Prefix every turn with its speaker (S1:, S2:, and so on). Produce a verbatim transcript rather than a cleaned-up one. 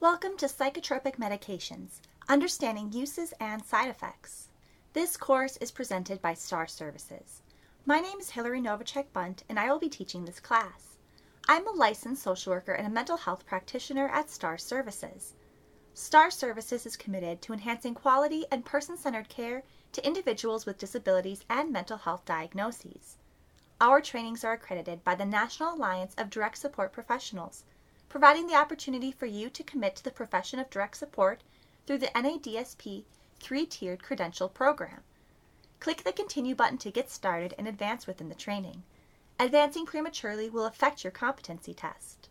S1: Welcome to Psychotropic Medications, Understanding Uses and Side Effects. This course is presented by STAR Services. My name is Hillary Novacek-Bunt, and I will be teaching this class. I'm a licensed social worker and a mental health practitioner at STAR Services. STAR Services is committed to enhancing quality and person-centered care to individuals with disabilities and mental health diagnoses. Our trainings are accredited by the National Alliance of Direct Support Professionals, providing the opportunity for you to commit to the profession of direct support through the N A D S P three-tiered credential program. Click the Continue button to get started and advance within the training. Advancing prematurely will affect your competency test.